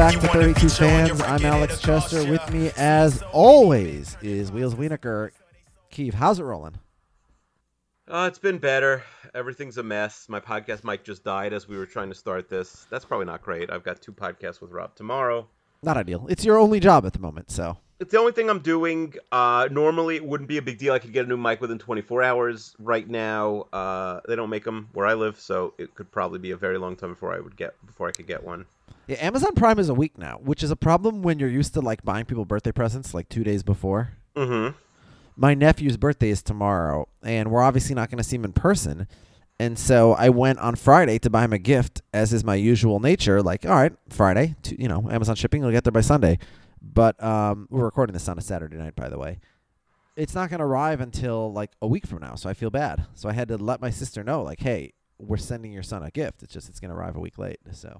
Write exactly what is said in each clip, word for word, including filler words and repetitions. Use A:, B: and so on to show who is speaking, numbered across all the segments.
A: back to thirty-two Fans. I'm Alex Chester. With me, as always, is Wheels Wienerker. Keith, how's it rolling?
B: Uh, it's been better. Everything's a mess. My podcast mic just died as we were trying to start this. That's probably not great. I've got two podcasts with Rob tomorrow.
A: Not ideal. It's your only job at the moment, so.
B: It's the only thing I'm doing. Uh, normally, it wouldn't be a big deal. I could get a new mic within twenty-four hours. Right now, uh, they don't make them where I live, so it could probably be a very long time before I would get before I could get one.
A: Yeah, Amazon Prime is a week now, which is a problem when you're used to like buying people birthday presents like two days before.
B: Mm-hmm.
A: My nephew's birthday is tomorrow, and we're obviously not going to see him in person. And so I went on Friday to buy him a gift, as is my usual nature. Like, all right, Friday, to, you know, Amazon shipping, it'll get there by Sunday. But um, we're recording this on a Saturday night, by the way. It's not going to arrive until like a week from now, so I feel bad. So I had to let my sister know, like, hey, we're sending your son a gift. It's just it's going to arrive a week late. So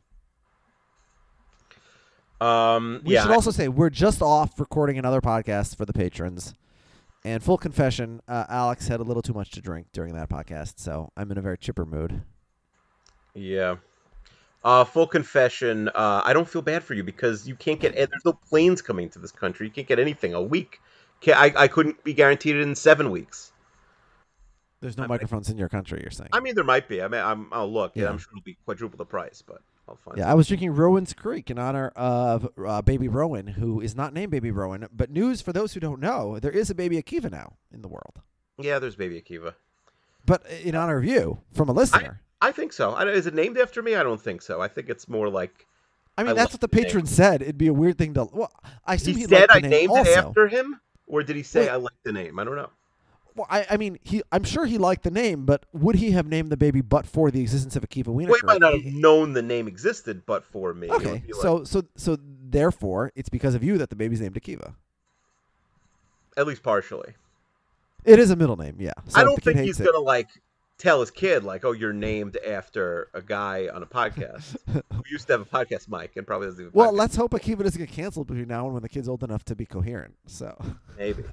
B: um,
A: we
B: yeah,
A: should also say we're just off recording another podcast for the patrons. And full confession, uh, Alex had a little too much to drink during that podcast, so I'm in a very chipper mood.
B: Yeah. Uh, full confession, uh, I don't feel bad for you because you can't get, there's no planes coming to this country. You can't get anything. A week. Can't, I, I couldn't be guaranteed it in seven weeks.
A: There's no
B: I
A: microphones in your country, you're saying?
B: I mean, there might be. I mean, I'm, I'll look. Yeah.
A: Yeah.
B: I'm sure it'll be quadruple the price, but I'll find
A: Yeah,
B: it.
A: I was drinking Rowan's Creek in honor of uh, baby Rowan, who is not named Baby Rowan. But news for those who don't know, there is a baby Akiva now in the world.
B: Yeah, there's baby Akiva.
A: But in honor of you, from a listener.
B: I, I think so. I, is it named after me? I don't think so. I think it's more like...
A: I mean,
B: I
A: that's what the patron said. It'd be a weird thing to... Well, I assume
B: he
A: he
B: said I
A: the name
B: named
A: also.
B: it after him? Or did he say
A: Wait.
B: I like the name? I don't know.
A: Well, I, I mean, he. I'm sure he liked the name, but would he have named the baby but for the existence of Akiva Wienerker?
B: Well, he might not have known the name existed but for me. It
A: Okay,
B: would be like-
A: so so so therefore, it's because of you that the baby's named Akiva.
B: At least partially.
A: It is a middle name, yeah. So
B: I
A: if
B: don't
A: the kid
B: think he's
A: hates it-
B: going to, like, tell his kid, like, oh, you're named after a guy on a podcast who used to have a podcast mic and probably doesn't even
A: Well,
B: podcast.
A: let's hope Akiva doesn't get canceled between now and when the kid's old enough to be coherent. So,
B: Maybe.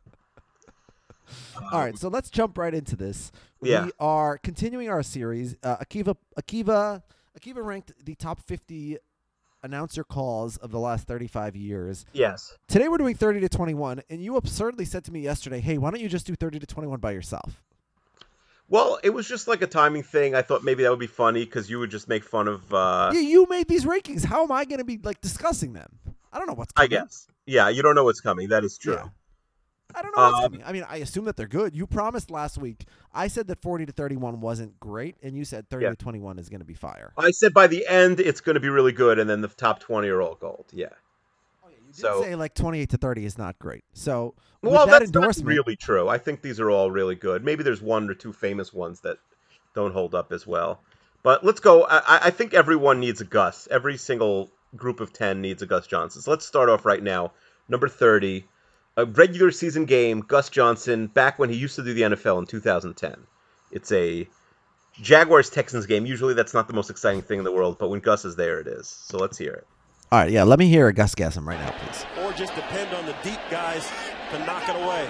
A: all right, so let's jump right into this.
B: Yeah.
A: We are continuing our series. Uh, Akiva, Akiva, Akiva ranked the top fifty announcer calls of the last thirty-five years.
B: Yes.
A: Today we're doing thirty to twenty-one, and you absurdly said to me yesterday, "Hey, why don't you just do thirty to twenty-one by yourself?"
B: Well, it was just like a timing thing. I thought maybe that would be funny because you would just make fun of... Uh,
A: Yeah, you made these rankings. How am I going to be like discussing them? I don't know what's
B: I
A: coming.
B: guess. Yeah, you don't know what's coming. That is true.
A: Yeah. I don't know what's
B: Um,
A: coming. I mean, I assume that they're good. You promised last week. I said that forty to thirty-one wasn't great, and you said thirty
B: Yeah.
A: to twenty-one is going to be fire.
B: I said by the end it's going to be really good, and then the top twenty are all gold. Yeah.
A: Oh, yeah, you did
B: So-
A: say like twenty-eight to thirty is not great. So with
B: Well,
A: that
B: that's not
A: endorsement,
B: really true. I think these are all really good. Maybe there's one or two famous ones that don't hold up as well. But let's go. I, I think everyone needs a Gus. Every single group of ten needs a Gus Johnson. So let's start off right now. Number thirty, a regular season game, Gus Johnson, back when he used to do the N F L in two thousand ten. It's a Jaguars-Texans game. Usually that's not the most exciting thing in the world, but when Gus is there, it is. So let's hear it.
A: all right, yeah, let me hear a Gus Gassam right now, please.
C: Or just depend on the deep guys to knock it away.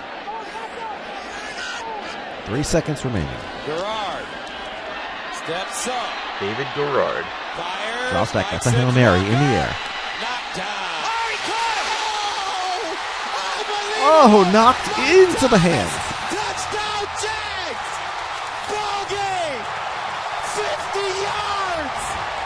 A: Three seconds remaining.
C: Gerard steps up,
B: David Garrard.
C: fires.
A: Drops back. That's a Hail Mary in the air.
C: Knocked down. Oh, he caught it! Oh,
A: Oh, knocked into the hands.
C: Touchdown, Jags! Ball game! fifty yards!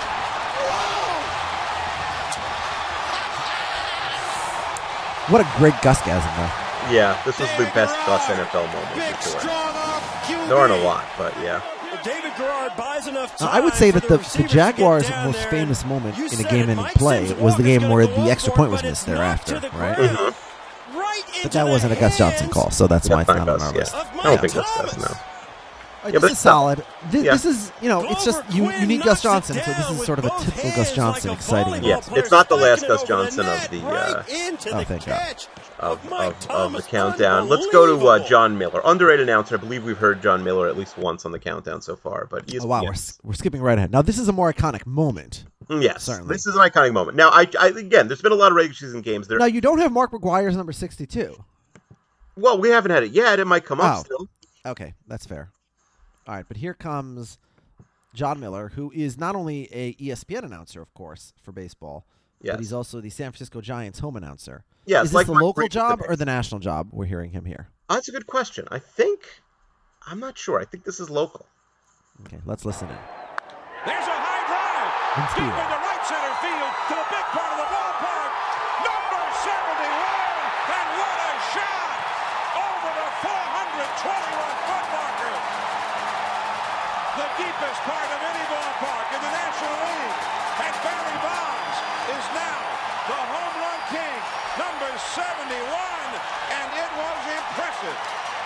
C: Whoa!
A: What a great Gus Gassam, though.
B: Yeah, this was the best Gus N F L moment
C: Big,
B: for sure.
C: strong arm Q B.
B: There aren't a lot, but yeah.
C: David Garrard buys enough
A: Now,
C: time
A: I would say
C: for
A: that the, the
C: receivers to
A: Jaguars'
C: get down
A: most
C: there,
A: famous
C: and
A: moment
C: you
A: in a
C: said
A: game
C: it,
A: ending
C: Mike
A: play
C: Sims
A: was the
C: Walker's
A: game
C: gonna
A: where
C: go
A: the
C: up
A: extra
C: for
A: point
C: it,
A: was
C: but
A: missed
C: it's knocked
A: thereafter,
C: to the
A: right?
C: ground,
B: Mhm.
C: right
A: But
C: into
A: that
C: the
A: wasn't a Gus Johnson
C: hands
A: call, so that's why it's
B: That's
A: not
B: not
A: on
B: Gus,
A: our
B: yeah.
A: list.
C: of
B: I don't
C: Mike
B: think that's
C: Thomas.
B: Gus, no.
A: All right,
B: Yeah,
A: this
B: but
A: is solid. This,
B: yeah.
A: this is, you know, it's just you, you need Gus Johnson, so this is sort of a typical Gus Johnson exciting.
B: Yes,
A: moment.
B: it's not the last Gus Johnson of the, uh,
A: Oh, thank God.
B: of, of, of the countdown. Let's go to uh, John Miller. Underrated announcer. I believe we've heard John Miller at least once on the countdown so far. But he is,
A: Oh, wow, we're,
B: yes.
A: we're skipping right ahead. Now, this is a more iconic moment.
B: Yes,
A: certainly.
B: this is an iconic moment. Now, I, I again, there's been a lot of regular season games there.
A: Now, you don't have Mark McGuire's number sixty-two.
B: Well, we haven't had it yet. It might come up
A: Oh.
B: still.
A: Okay, that's fair. All right, but here comes John Miller, who is not only a E S P N announcer, of course, for baseball,
B: Yes.
A: But he's also the San Francisco Giants home announcer.
B: Yeah,
A: Is
B: it's
A: this
B: like
A: the
B: Mike
A: local
B: Reed with the
A: job
B: Knicks.
A: or the national job we're hearing him here?
B: Oh, that's a good question. I think I'm not sure. I think this is local.
A: Okay, let's listen in.
C: There's a high drive.
A: Let's do
C: Deep
A: it.
C: into right center field to the big part of the ballpark. Number seventy-one. And what a shot. Over the four hundred twenty-one foot marker. The deepest part of any ballpark in the National League. And Barry Bonds is now the home run king. Number seventy-one. And it was impressive.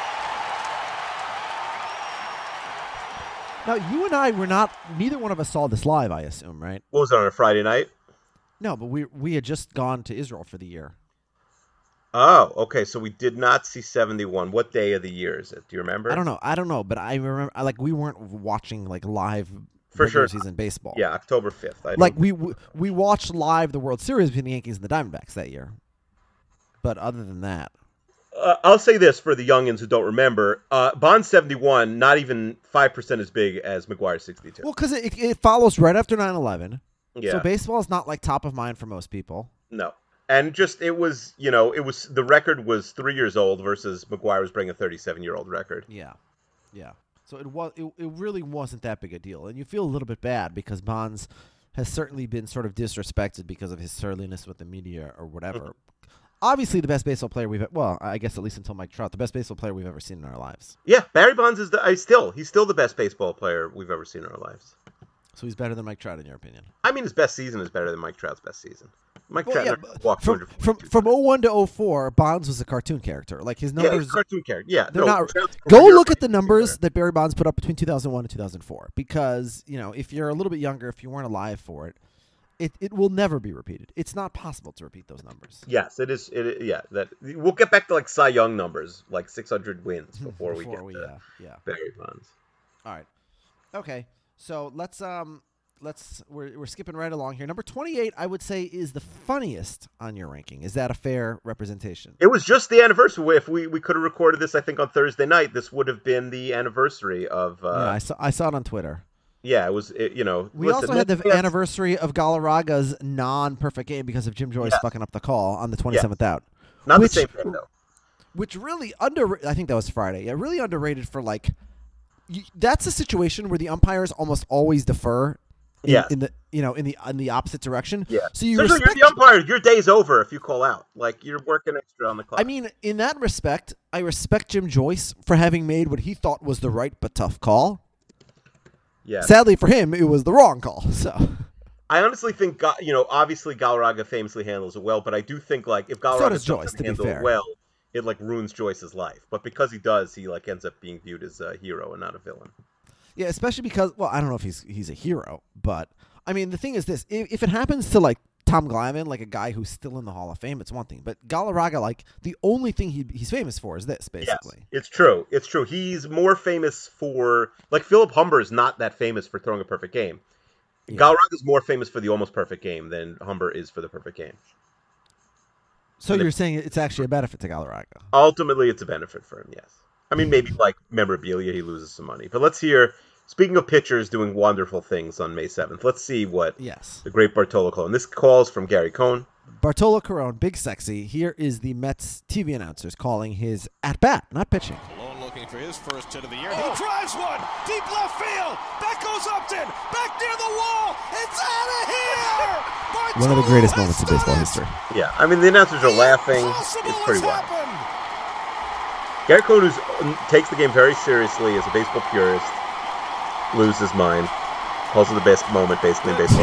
A: Now, you and I were not, neither one of us saw this live, I assume, right?
B: What was it on a Friday night?
A: No, but we we had just gone to Israel for the year.
B: Oh, okay. So we did not see seventy-one. What day of the year is it? Do you remember?
A: I don't know. I don't know, but I remember, I, like, we weren't watching, like, live
B: For
A: regular
B: sure.
A: season baseball.
B: Yeah, October fifth. I
A: Like,
B: don't-
A: we we we watched live the World Series between the Yankees and the Diamondbacks that year. But other than that,
B: Uh, I'll say this for the youngins who don't remember. Uh, Bond seventy-one, not even five percent as big as McGuire sixty-two.
A: well, because it, it follows right after nine eleven.
B: yeah.
A: So baseball is not, like, top of mind for most people.
B: No. And just, it was, you know, it was, the record was three years old versus McGuire was bringing a thirty-seven-year-old record.
A: Yeah, yeah. So it was it, it really wasn't that big a deal, and you feel a little bit bad because Bonds has certainly been sort of disrespected because of his surliness with the media or whatever. Obviously, the best baseball player we've well, I guess at least until Mike Trout, the best baseball player we've ever seen in our lives.
B: Yeah, Barry Bonds is the, I still, he's still the best baseball player we've ever seen in our lives.
A: So he's better than Mike Trout in your opinion.
B: I mean, his best season is better than Mike Trout's best season. Mike
A: Well,
B: Trout
A: yeah,
B: never
A: but
B: walked
A: from
B: two hundred
A: from
B: forty-two
A: from
B: times.
A: oh one to oh four, Bonds was a cartoon character. Like his
B: Yeah,
A: numbers,
B: he's a cartoon character. Yeah,
A: they're
B: no,
A: not.
B: Trout's
A: Go
B: career
A: look at the
B: was
A: numbers
B: better.
A: that Barry Bonds put up between two thousand one and two thousand four, because you know if you're a little bit younger, if you weren't alive for it, it it will never be repeated. It's not possible to repeat those numbers.
B: Yes, it is. It is- yeah, that we'll get back to like Cy Young numbers, like six hundred wins before, we get
A: we,
B: to
A: uh, yeah.
B: Barry Bonds.
A: All right. Okay. So let's um let's we're we're skipping right along here. Number twenty-eight, I would say, is the funniest on your ranking. Is that a fair representation?
B: It was just the anniversary. If we, we could have recorded this, I think on Thursday night, this would have been the anniversary of. Uh,
A: yeah, I saw I saw it on Twitter.
B: yeah, it was. It, you know,
A: We
B: listen,
A: also had the
B: Mets fans-
A: anniversary of Galarraga's non-perfect game because of Jim Joyce
B: Yes.
A: fucking up the call on the twenty-seventh out.
B: Not
A: which-
B: the same thing though.
A: Which really under I think that was Friday. Yeah, really underrated for like y that's a situation where the umpires almost always defer in,
B: Yeah.
A: in the you know in the in the opposite direction.
B: Yeah.
A: So you
B: Especially
A: respect
B: you're the umpire. Your day's over if you call out. Like you're working extra on the clock.
A: I mean, in that respect, I respect Jim Joyce for having made what he thought was the right but tough call.
B: yeah.
A: Sadly for him, it was the wrong call. So
B: I honestly think, Ga- you know, obviously Galarraga famously handles it well, but I do think like if Galarraga
A: does Joyce,
B: doesn't
A: to be
B: handle
A: fair.
B: it well, it like ruins Joyce's life. But because he does, he like ends up being viewed as a hero and not a villain.
A: yeah, especially because well, I don't know if he's he's a hero, but I mean the thing is this: if, if it happens to like Tom Glavine, like a guy who's still in the Hall of Fame, it's one thing. But Galarraga, like the only thing he he's famous for is this, basically.
B: Yes, it's true. It's true. He's more famous for like Philip Humber is not that famous for throwing a perfect game.
A: Yeah.
B: Galarraga is more famous for the almost perfect game than Humber is for the perfect game.
A: So
B: And
A: you're
B: if-
A: saying it's actually a benefit to Galarraga?
B: Ultimately, it's a benefit for him. Yes. I mean, maybe like memorabilia, he loses some money. But let's hear. Speaking of pitchers doing wonderful things on May seventh, let's see what
A: Yes.
B: the great Bartolo Colon. This calls from Gary Cohn.
A: Bartolo Colon, big sexy. Here is the Mets T V announcers calling his at bat, not pitching.
D: Colon looking for his first hit of the year. He drives one deep left field. Back goes Upton. Back near the wall. It's out of here.
A: One of the greatest moments in baseball history.
B: Yeah, I mean, the announcers are laughing. It's pretty wild. Gary Cohn, who takes the game very seriously as a baseball purist, loses his mind. Calls it the best moment, basically, in baseball.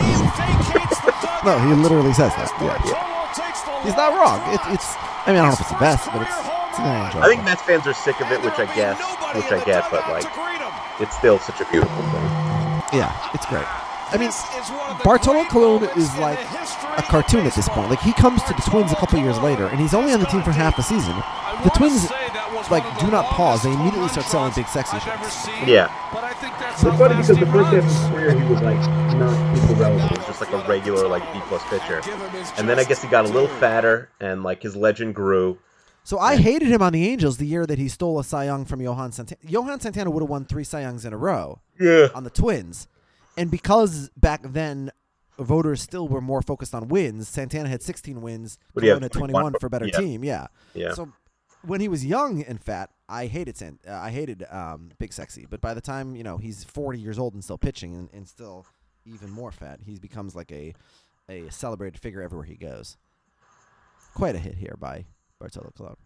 A: No, he literally says that. Yeah, he's not wrong. It, it's. I mean, I don't know if it's the best, but it's. it's very
B: I
A: enjoyable.
B: think Mets fans are sick of it, which I guess, which I get, but like, it's still such a beautiful thing.
A: Yeah, it's great. I mean, Bartolo Colon is like a cartoon at this point. Like he comes to the Twins a couple years later, and he's only on the team for half a season. The Twins like do not pause; they immediately start selling big sexy shirts.
B: Yeah.
E: It's funny because the first half of his career he was like not super relevant.
B: He was just like a regular, like, B-plus pitcher. And then I guess he got a little fatter, and like his legend grew.
A: So I hated him on the Angels the year that he stole a Cy Young from Johan Santana. Johan Santana would have won three Cy Youngs in a row
B: Yeah.
A: on the Twins, and because back then voters still were more focused on wins. Santana had sixteen wins,
B: What do you
A: Colon
B: have,
A: had twenty-one for better
B: yeah.
A: team. Yeah.
B: Yeah.
A: So when he was young and fat, I hated Sant- uh, I hated um, Big Sexy. But by the time you know he's forty years old and still pitching and, and still even more fat, he becomes like a a celebrated figure everywhere he goes. Quite a hit here by Bartolo Colon.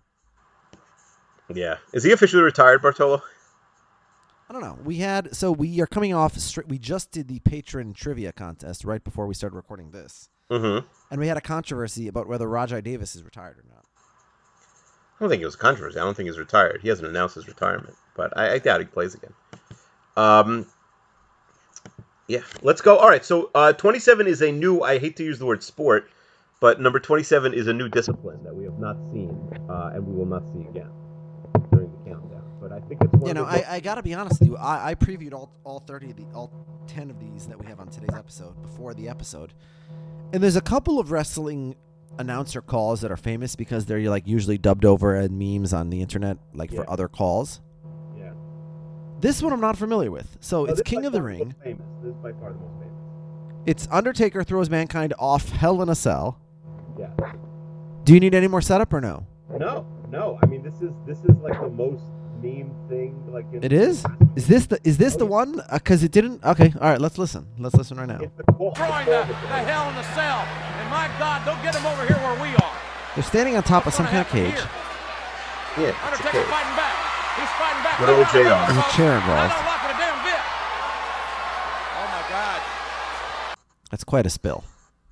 B: Yeah. Is he officially retired, Bartolo?
A: I don't know. We had so we are coming off. Stri- we just did the patron trivia contest right before we started recording this,
B: Mm-hmm.
A: and we had a controversy about whether Rajai Davis is retired or not.
B: I don't think it was controversy. I don't think he's retired. He hasn't announced his retirement, but I, I doubt he plays again. Um, yeah, let's go. All right, so uh, twenty-seven is a new, I hate to use the word sport, but number twenty-seven is a new discipline that we have not seen uh, and we will not see again during the countdown. But I think it's one
A: You know,
B: of the
A: I, I got to be honest with you. I, I previewed all all thirty of the all ten of these that we have on today's episode before the episode, and there's a couple of wrestling announcer calls that are famous because they're like usually dubbed over and memes on the internet, like
B: Yeah.
A: for other calls.
B: yeah.
A: This one I'm not familiar with. So
B: No,
A: it's
B: this is
A: King
B: by
A: of the
B: far
A: Ring.
B: most famous. This is by far the most famous.
A: It's Undertaker throws Mankind off Hell in a Cell.
B: Yeah.
A: Do you need any more setup or no?
B: No, no. I mean, this is this is like the most meme thing. Like in
A: It is. Is this the is this the one? Because it didn't. Okay. All right. Let's listen. Let's listen right now.
B: It's the call.
C: Destroying the, the hell in the cell. And my God, don't get him over here where we are.
A: They're standing on top of
C: What's
A: some
C: gonna
A: kind of
C: happen
A: cage.
C: here?
B: Yeah. it's
C: Undertaker
B: okay.
C: fighting back. He's fighting back.
B: Good old J R.
A: There's a chair involved.
C: I don't like it a damn bit. Oh my God.
A: That's quite a spill.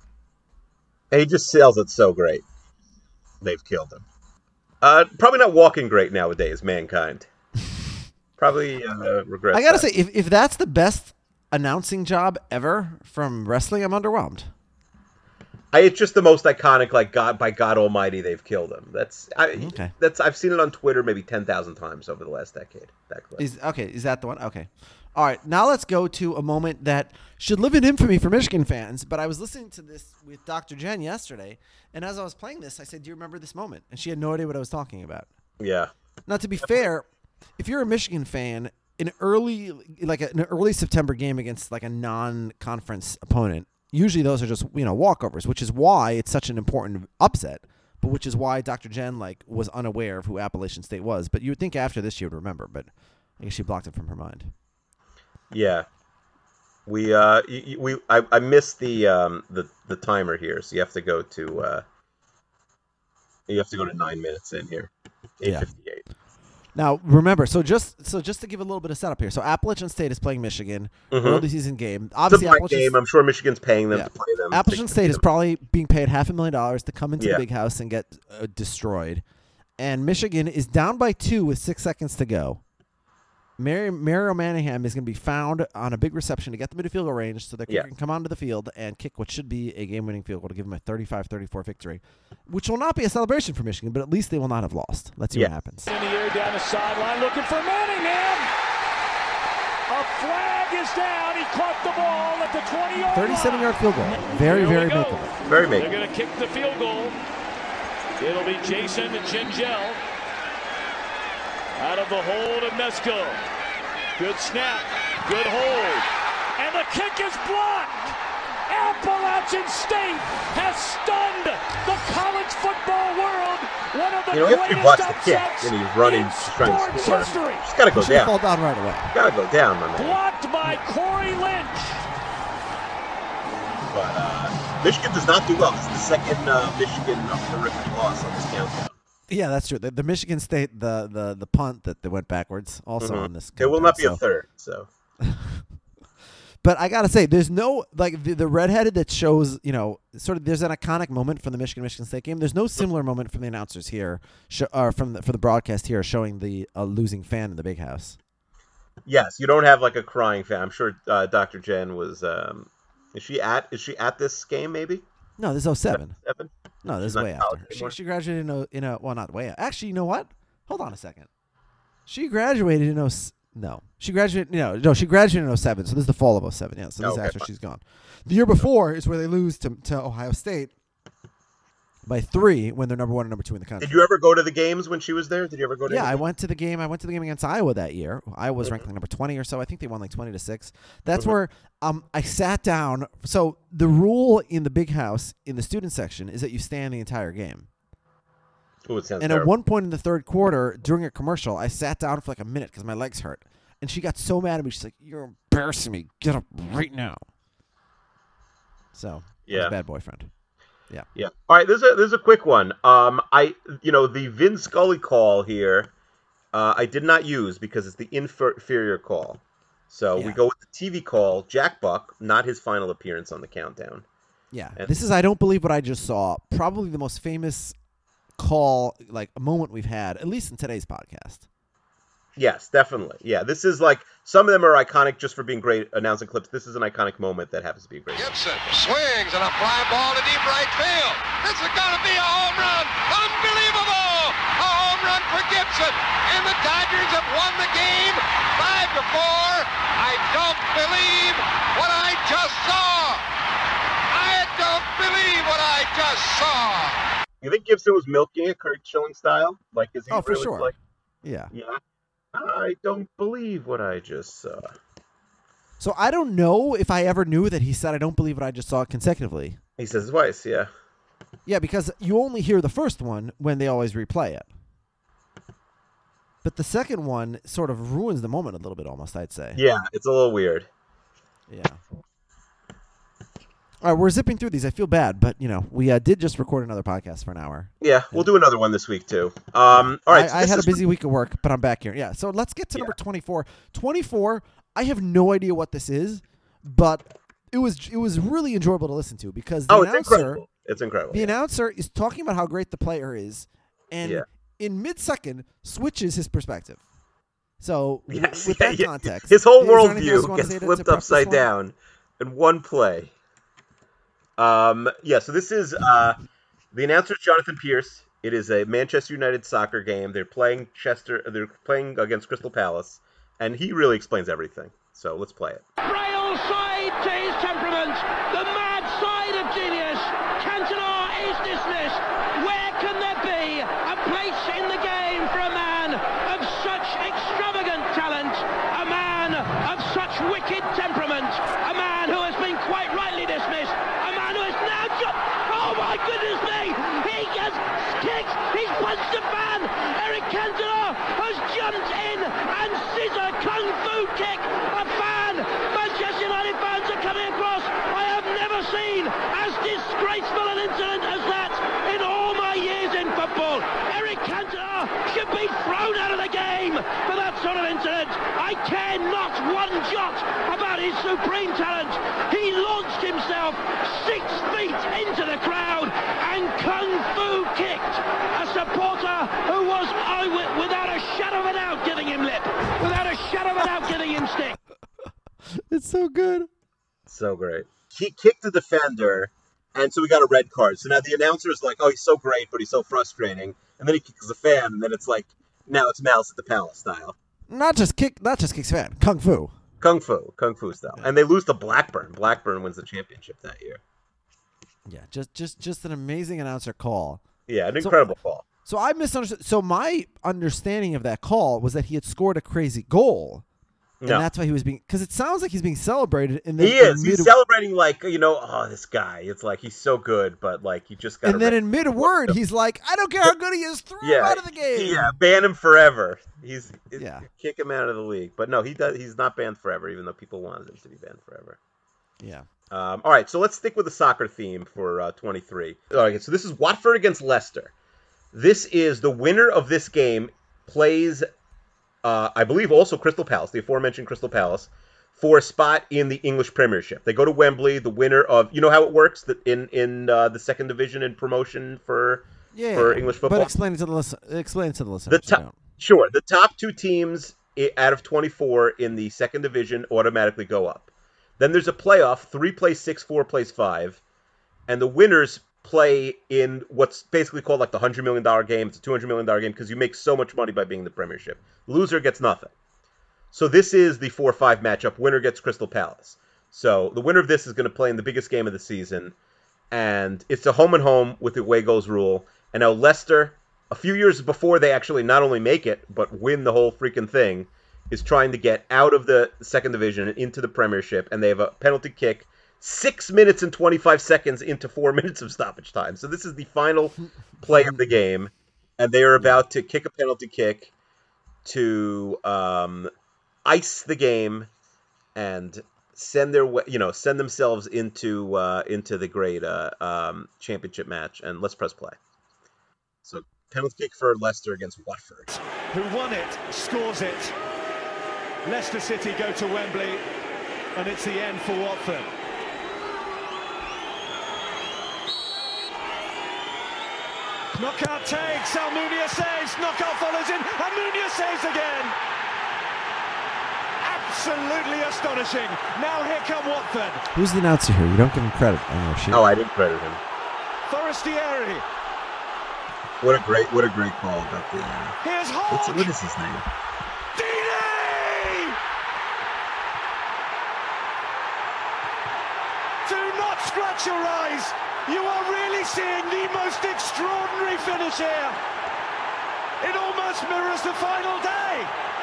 B: He just sells it so great. They've killed him. Uh, probably not walking great nowadays, Mankind. Probably uh, regrets
A: I gotta
B: that.
A: say, if if that's the best announcing job ever from wrestling, I'm underwhelmed.
B: I, it's just the most iconic. Like God, by God Almighty, they've killed him. That's I,
A: Okay.
B: That's I've seen it on Twitter maybe ten thousand times over the last decade. That clip.
A: Is okay? Is that the one? Okay. All right. Now let's go to a moment that should live in infamy for Michigan fans. But I was listening to this with Doctor Jen yesterday, and as I was playing this, I said, "Do you remember this moment?" And she had no idea what I was talking about.
B: Yeah.
A: Now, to be fair, if you're a Michigan fan, an early like a, an early September game against like a non-conference opponent, usually those are just you know walkovers, which is why it's such an important upset. But which is why Doctor Jen like was unaware of who Appalachian State was. But you would think after this she would remember, but I guess she blocked it from her mind.
B: Yeah. We uh y- y- we I, I missed the um the, the timer here, so you have to go to uh you have to go to nine minutes in here. Eight
A: Yeah.
B: fifty eight.
A: Now remember, so just so just to give a little bit of setup here, so Appalachian State is playing Michigan,
B: Mhm.
A: early season game.
B: It's a
A: Obviously,
B: blind
A: Appalachian,
B: game. I'm sure Michigan's paying them
A: Yeah.
B: to play them.
A: Appalachian State is probably being paid half a million dollars to come into
B: Yeah.
A: the big house and get uh, destroyed, and Michigan is down by two with six seconds to go. Mary Mario Manningham is going to be found on a big reception to get them into field goal range so that
B: Yeah.
A: they can come onto the field and kick what should be a game-winning field goal to give them a thirty-five thirty-four victory, which will not be a celebration for Michigan, but at least they will not have lost. Let's see
B: Yeah.
A: what happens.
D: In the air down the sideline looking for Manningham. A flag is down. He caught the ball at the twenty-yard line.
A: thirty-seven-yard field goal. Very,
D: Here we
A: very
D: go.
A: makeable.
B: Very
D: They're
B: makeable.
D: going to kick the field goal. It'll be Jason Gingell out of the hold of Mesco. Good snap. Good hold. And the kick is blocked. Appalachian State has stunned the college football world. One of the
B: You know, after he
D: greatest
B: blocks the kick
D: upsets
B: and he's running,
D: in
B: just trying to
D: sports
B: score,
D: history.
B: just gotta go
A: He should fall
B: down.
A: down right away.
B: Gotta go down, my man.
D: Blocked by Corey Lynch.
B: But uh, Michigan does not do well. This is the second uh, Michigan horrific loss on this countdown.
A: Yeah, that's true. The, the Michigan State, the, the the punt that they went backwards, also
B: Mhm.
A: on this.
B: There will not be
A: countdown,
B: a
A: so-
B: third. So
A: But I gotta say, there's no like the, the redheaded that shows, you know, sort of. There's an iconic moment from the Michigan Michigan State game. There's no similar moment from the announcers here, sh- or from the, for the broadcast here, showing the uh, losing fan in the big house.
B: yes, you don't have like a crying fan. I'm sure uh, Doctor Jen was. Um, is she at? Is she at this game? Maybe
A: No, this is oh seven.
B: seven.
A: No, this
B: She's
A: is
B: not
A: way
B: in
A: after.
B: college
A: She,
B: anymore?
A: she graduated in a, in a well, not way. Actually, you know what? Hold on a second. She graduated in oh s- no. She graduated no no. She graduated in oh seven. So this is the fall of oh seven. Yeah. So this
B: Okay,
A: is after
B: fine.
A: she's gone. The year before is where they lose to to Ohio State. by three when they're number one and number two in the country.
B: Did you ever go to the games when she was there? Did you ever go to?
A: Yeah, I
B: anything?
A: went to the game. I went to the game against Iowa that year. Iowa was ranked like number twenty or so. I think they won like twenty to six. That's
B: Mhm.
A: where um I sat down. So the rule in the big house in the student section is that you stand the entire game.
B: Ooh, it sounds
A: And
B: terrible.
A: at one point in the third quarter, during a commercial, I sat down for like a minute because my legs hurt. And she got so mad at me. She's like, "You're embarrassing me. Get up right now." So, I was
B: Yeah.
A: a bad boyfriend. Yeah.
B: Yeah. All right. There's a there's a quick one. Um, I you know the Vin Scully call here, uh, I did not use because it's the inferior call. So we
A: Yeah.
B: go with the T V call. Jack Buck, not his final appearance on the countdown.
A: Yeah.
B: And-
A: This is I don't believe what I just saw. Probably the most famous call, like a moment we've had, at least in today's podcast.
B: Yes, definitely. Yeah, this is like some of them are iconic just for being great announcing clips. This is an iconic moment that happens to be a great.
F: Gibson swings and a fly ball to deep right field. This is going to be a home run. Unbelievable! A home run for Gibson. And the Dodgers have won the game five to four. I don't believe what I just saw. I don't believe what I just saw.
B: You think Gibson was milking it, Kurt Schilling style? Like, is he
A: Oh, for
B: really
A: sure.
B: like?
A: Yeah.
B: Yeah. I don't believe what I just saw.
A: So I don't know if I ever knew that he said I don't believe what I just saw consecutively.
B: He says it twice. Yeah.
A: Yeah, because you only hear the first one when they always replay it. But the second one sort of ruins the moment a little bit almost, I'd say.
B: Yeah, it's a little weird.
A: Yeah. All right, we're zipping through these. I feel bad, but, you know, we uh, did just record another podcast for an hour.
B: Yeah, we'll do another one this week too. Um, all right.
A: I,
B: so
A: I
B: this
A: had a
B: is-
A: busy week of work, but I'm back here. Yeah, so let's get to
B: Yeah.
A: number twenty-four. twenty-four, I have no idea what this is, but it was it was really enjoyable to listen to because the
B: Oh, it's
A: announcer
B: incredible. It's incredible.
A: the
B: yeah.
A: announcer is talking about how great the player is, and
B: Yeah.
A: in mid-second switches his perspective. So w-
B: Yes,
A: with
B: yeah,
A: that
B: yeah.
A: context,
B: His whole
A: is there anything else you
B: worldview
A: wanna
B: gets
A: say to- to
B: flipped
A: prep this
B: upside
A: one?
B: down in one play. Um, yeah, so this is uh, the announcer is Jonathan Pierce. It is a Manchester United soccer game. They're playing Chester. They're playing against Crystal Palace, and he really explains everything. So let's play it.
G: Frail side to his temperament, the mad side of genius. Cantona is dismissed. Where can there be a place in the game for a man of such extravagant talent, a man of such wicked temperament, a man who has been quite rightly dismissed, a man who is now just, oh my goodness me, he has kicked, he's punched a fan. Eric Cantona has jumped in and scissor kung fu kick a fan. Manchester United fans are coming across. I have never seen as disgraceful an incident as that in all my years in football. Eric Cantona should be thrown out of the game for that sort of incident. I care not one jot about his supreme talent. He launched himself six feet into the crowd and kung fu kicked a supporter who was, I w- without a shadow of a doubt, giving him lip. Without a shadow of a doubt, giving him stick.
A: It's so good.
B: So great. He kicked the defender, and so we got a red card. So now the announcer is like, "Oh, he's so great, but he's so frustrating." And then he kicks the fan, and then it's like, now it's Malice at the Palace style.
A: Not just kick, not just kicks fan, kung fu.
B: Kung Fu, Kung Fu style. And they lose to Blackburn. Blackburn wins the championship that year.
A: Yeah, just just just an amazing announcer call.
B: Yeah, an
A: So-
B: incredible call.
A: So I misunderstood. So my understanding of that call was that he had scored a crazy goal, and
B: No.
A: that's why he was being. Because it sounds like he's being celebrated, and then
B: He is.
A: in
B: He's
A: mid-
B: celebrating like, you know, oh, this guy. It's like he's so good, but like he just got.
A: and then in mid word, he's like, "I don't care how good he is, throw him
B: yeah,
A: out of the game."
B: yeah, ban him forever. He's
A: Yeah.
B: kick him out of the league. But no, he does. He's not banned forever, even though people wanted him to be banned forever.
A: yeah.
B: Um, all right, so let's stick with the soccer theme for uh, twenty-three. All right, so this is Watford against Leicester. This is the winner of this game plays, uh, I believe, also Crystal Palace, the aforementioned Crystal Palace, for a spot in the English Premiership. They go to Wembley. The winner of, you know how it works that in in uh, the second division in promotion for
A: Yeah,
B: for
A: yeah.
B: English football.
A: But explain it to the listen. Explain it to the
B: The
A: listeners.
B: top,
A: about-
B: sure, the top two teams i- out of twenty-four in the second division automatically go up. Then there's a playoff. Three plays six, four plays five, and the winners play in what's basically called like the hundred million dollar game. It's a two hundred million dollar game because you make so much money by being in the Premiership. Loser gets nothing. So this is the four five matchup. Winner gets Crystal Palace. So the winner of this is going to play in the biggest game of the season. and it's a home and home with the away goals rule. And now Leicester, a few years before they actually not only make it but win the whole freaking thing, is trying to get out of the second division and into the Premiership, and they have a penalty kick six minutes and twenty-five seconds into four minutes of stoppage time. So this is the final play of the game, and they are about to kick a penalty kick to um, ice the game and send their way, you know, send themselves into uh, into the great uh, um, championship match. And let's press play. So penalty kick for Leicester against Watford.
D: Who won it, scores it. Leicester City go to Wembley, and it's the end for Watford. Knockout takes, Almunia saves, knockout follows in, Almunia saves again. Absolutely astonishing. Now here come Watford.
A: Who's the announcer here? You don't give him credit on your sheet.
B: Oh, I didn't credit him.
D: Forestieri.
B: What a great, what a great call about the. Uh,
D: Here's Hawk.
B: what's, what is his name?
D: Deeney! Do not scratch your eyes. You are really seeing the most extraordinary finish here. It almost mirrors the final day.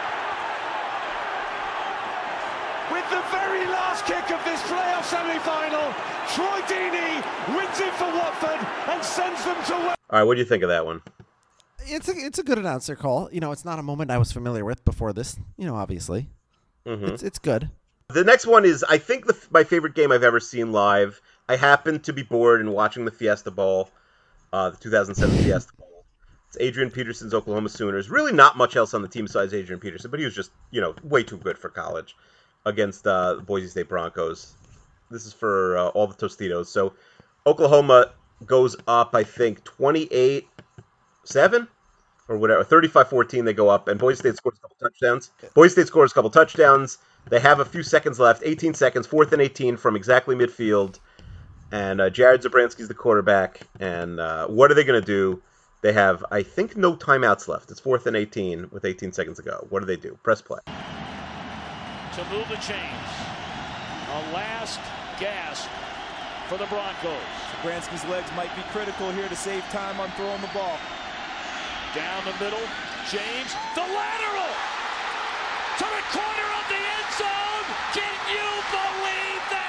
D: With the very last kick of this playoff semi-final, Troy Deeney wins it for Watford and sends them to Wembley.
B: All right, what do you think of that one?
A: It's a it's a good announcer call. You know, it's not a moment I was familiar with before this. You know, obviously,
B: Mm-hmm.
A: it's it's good.
B: The next one is, I think, the, my favorite game I've ever seen live. I happened to be bored and watching the Fiesta Bowl, uh, the two thousand seven Fiesta Bowl. It's Adrian Peterson's Oklahoma Sooners. Really not much else on the team besides Adrian Peterson, but he was just, you know, way too good for college against uh, the Boise State Broncos. This is for uh, all the Tostitos. So Oklahoma goes up, I think, twenty-eight seven or whatever, thirty-five fourteen they go up, and Boise State scores a couple touchdowns. Boise State scores a couple touchdowns. They have a few seconds left, eighteen seconds, fourth and eighteen from exactly midfield. And uh, Jared Zabransky's the quarterback. And uh, what are they going to do? They have, I think, no timeouts left. It's fourth and eighteen with eighteen seconds to go. What do they do? Press play.
D: To move the chains. A last gasp for the Broncos.
H: Zabransky's legs might be critical here to save time on throwing the ball.
D: Down the middle, James, the lateral! To the corner of the end zone! Can you believe that?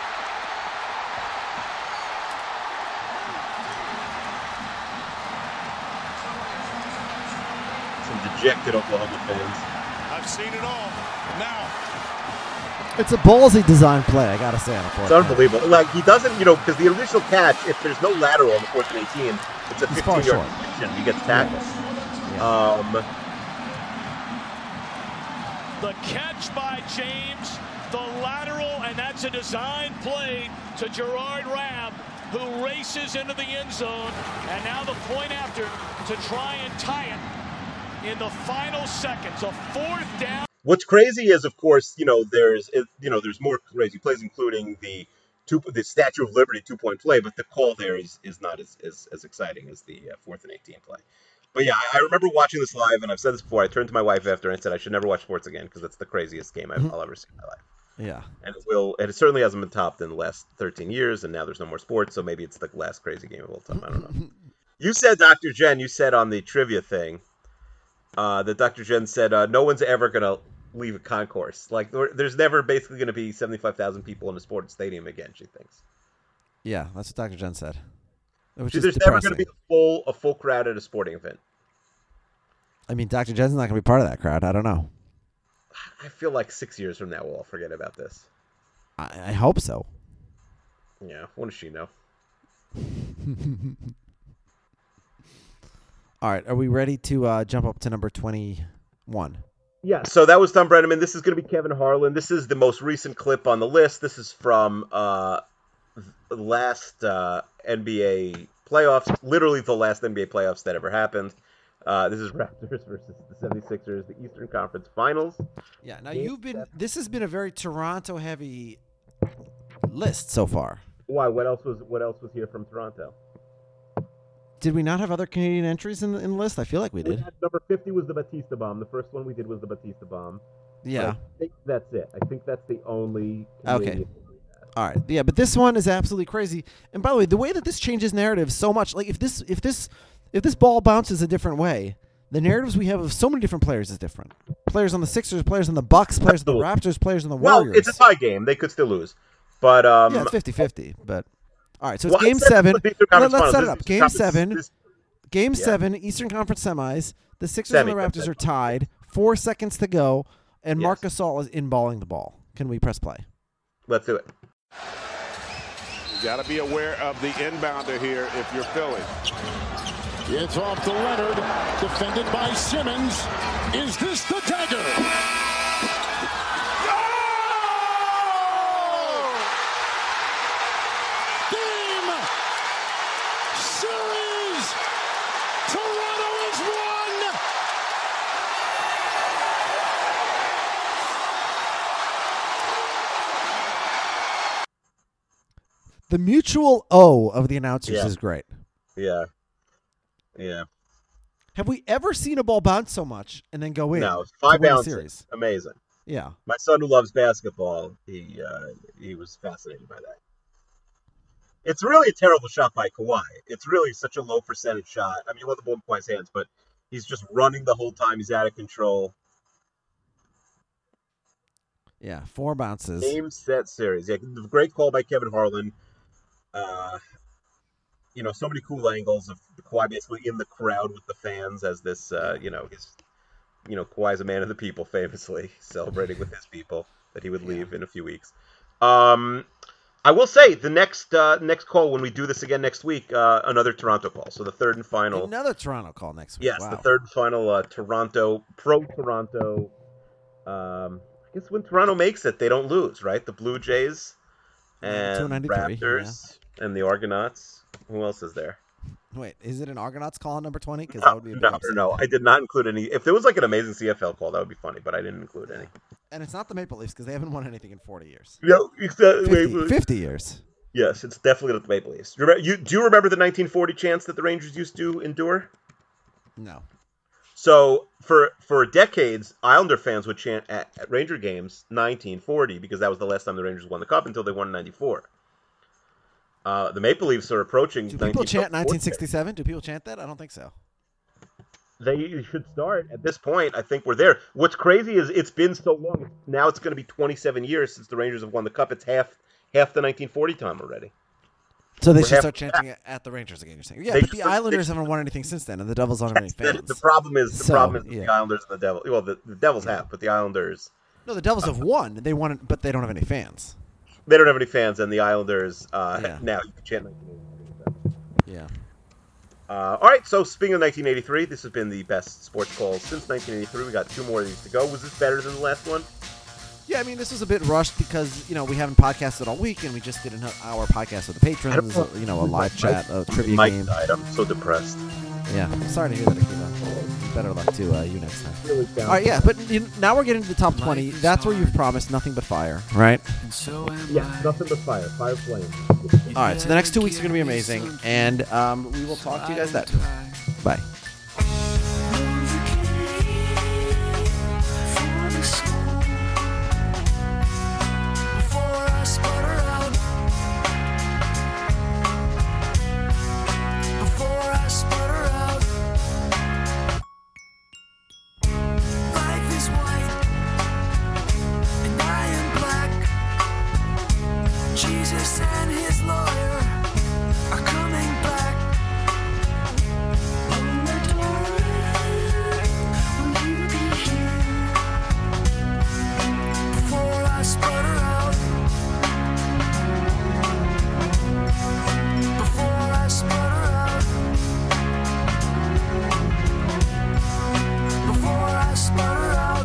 B: Some dejected Oklahoma fans.
C: I've seen it all. Now,
A: It's a ballsy design play, I gotta say. On a
B: It's unbelievable. Like, he doesn't, you know, because the initial catch, if there's no lateral on the fourth and eighteen, it's a
A: It's far
B: fifteen-yard
A: short.
B: connection. He gets tackled.
A: Yeah.
B: Um,
D: The catch by James, the lateral, and that's a design play to Gerard Rabb, who races into the end zone, and now the point after to try and tie it in the final seconds. A fourth down.
B: What's crazy is, of course, you know, there's, you know, there's more crazy plays, including the two, the Statue of Liberty two-point play, but the call there is is not as as, as exciting as the uh, fourth and eighteen play. But yeah, I remember watching this live, and I've said this before. I turned to my wife after and I said I should never watch sports again because it's the craziest game I've, I'll ever see in my life.
A: Yeah.
B: And it will, and it certainly hasn't been topped in the last thirteen years, and now there's no more sports, so maybe it's the last crazy game of all time. I don't know. You said, Doctor Jen, you said on the trivia thing uh, that Doctor Jen said uh, no one's ever going to leave a concourse. Like, there- there's never basically going to be seventy-five thousand people in a sports stadium again, she thinks.
A: Yeah, that's what Doctor Jen said. Which
B: See,
A: is
B: there's never
A: depressing.
B: going to be a full, a full crowd at a sporting event.
A: I mean, Doctor Jen's not going to be part of that crowd. I don't know.
B: I feel like six years from now we'll all forget about this.
A: I, I hope so.
B: Yeah, what does she know?
A: All right, are we ready to uh, jump up to number twenty-one?
B: Yeah, so that was Tom Brenneman. This is going to be Kevin Harlan. This is the most recent clip on the list. This is from uh, the last uh, N B A playoffs, literally the last N B A playoffs that ever happened. Uh, this is Raptors versus the seventy-sixers, the Eastern Conference Finals.
A: Yeah, now you've been, this has been a very Toronto-heavy list so far.
B: Why? What else was What else was here from Toronto?
A: Did we not have other Canadian entries in the, in the list? I feel like we
B: We
A: did.
B: had number fifty was the Batista bomb. The first one we did was the Batista bomb.
A: Yeah.
B: I think that's it. I think that's the only.
A: Okay.
B: Canadian
A: All right, yeah, but this one is absolutely crazy. And by the way, the way that this changes narrative so much, like if this if this if this ball bounces a different way, the narratives we have of so many different players is different. Players on the Sixers, players on the Bucks, players on the Raptors, players on the
B: Well,
A: Warriors.
B: it's a tie game. They could still lose. But um,
A: yeah, it's fifty-fifty. But all right, so it's
B: well,
A: game seven.
B: Let,
A: let's set it up. Game seven.
B: This,
A: game
B: yeah.
A: seven, Eastern Conference semis. The Sixers
B: Semi,
A: and the Raptors are tied. Four seconds to go, and
B: yes.
A: Marc Gasol is inballing the ball. Can we press play?
B: Let's do it.
C: You got to be aware of the inbounder here if you're Philly.
I: It's off to Leonard, defended by Simmons. Is this the dagger? Game! Series! Toronto has won!
A: The mutual O of the announcers
B: yeah.
A: is great.
B: Yeah. Yeah.
A: Have we ever seen a ball bounce so much and then go in?
B: No, five
A: bounces.
B: bounces. Amazing.
A: Yeah.
B: My son who loves basketball, he uh, he was fascinated by that. It's really a terrible shot by Kawhi. It's really such a low percentage shot. I mean, you want the ball in Kawhi's hands, but he's just running the whole time. He's out of control.
A: Yeah, four bounces.
B: Game, set, series. Yeah, great call by Kevin Harlan. Uh, you know, so many cool angles of Kawhi basically in the crowd with the fans as this, uh, you know, his, you know, Kawhi's a man of the people, famously celebrating with his people that he would leave yeah. in a few weeks. Um, I will say the next uh, next call when we do this again next week, uh, another Toronto call. So the third and final.
A: Another Toronto call next week.
B: Yes,
A: wow.
B: the third and final uh, Toronto pro Toronto. Um, I guess when Toronto makes it, they don't lose, right? The Blue Jays and Raptors yeah. and the Argonauts. Who else is there?
A: Wait, is it an Argonauts call on number twenty? Because
B: no,
A: that would be a big
B: no,
A: upset.
B: no. I did not include any. If there was like an amazing C F L call, that would be funny, but I didn't include any.
A: And it's not the Maple Leafs because they haven't won anything in forty years.
B: No, exactly.
A: fifty, fifty years.
B: Yes, it's definitely not the Maple Leafs. You, you, do you remember the nineteen forty chants that the Rangers used to endure?
A: No.
B: So for for decades, Islander fans would chant at, at Ranger games nineteen forty because that was the last time the Rangers won the Cup until they won in ninety-four. Uh, the Maple Leafs are approaching.
A: Do people chant nineteen sixty-seven? Do people chant that? I don't think so.
B: They should start at this point. I think we're there. What's crazy is it's been so long. Now it's going to be twenty-seven years since the Rangers have won the Cup. It's half half the nineteen forty time already.
A: So they
B: we're
A: should start chanting it at the Rangers again. You're saying, yeah,
B: they
A: but the
B: should,
A: Islanders
B: they,
A: haven't won anything since then, and the Devils don't have any fans.
B: The, the problem is the
A: so,
B: problem is
A: yeah.
B: the Islanders and the Devils. Well, the, the Devils yeah. have, but the Islanders.
A: No, the Devils have won. They won, it, but they don't have any fans.
B: They don't have any fans, and the Islanders uh,
A: yeah.
B: now you can chant nineteen eighty-three.
A: Yeah.
B: Uh, all right. So speaking of nineteen eighty-three, this has been the best sports calls since nineteen eighty-three. We got two more of these to go. Was this better than the last one?
A: Yeah, I mean, this was a bit rushed because, you know, we haven't podcasted all week, and we just did an hour podcast with the patrons, you know, a live chat, a trivia
B: Mike
A: game.
B: Died. I'm so depressed.
A: Yeah, I'm sorry to hear that, Akiva. Better luck to uh, you next time. Really all right, yeah, but you know, now we're getting to the top twenty. That's where you've promised nothing but fire, right?
B: Yeah, nothing but fire. Fire flame.
A: All right, so the next two weeks are going to be amazing, and um, we will talk to you guys then. Bye.
J: Jesus and his lawyer are coming back. On the dark, will you be here? Before I sputter out. Before I sputter out. Before I sputter out.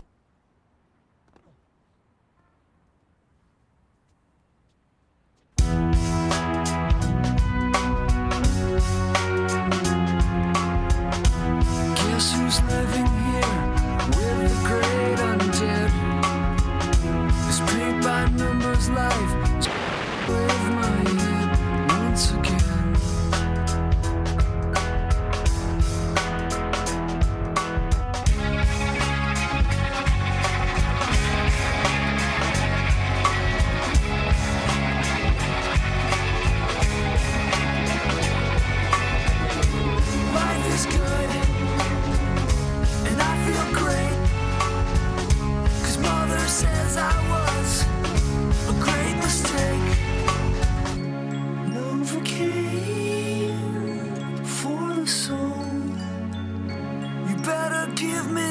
J: give me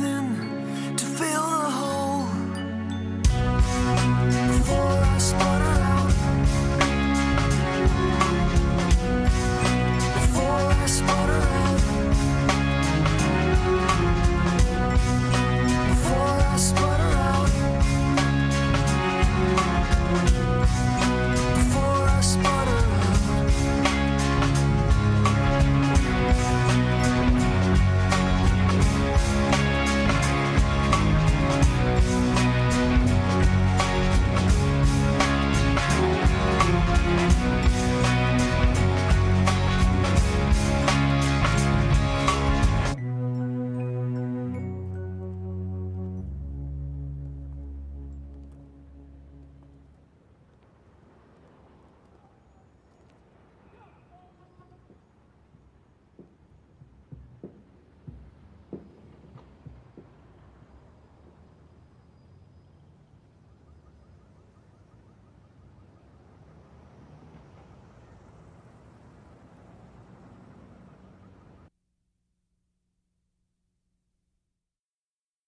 J: something to fill the hole. Before I spun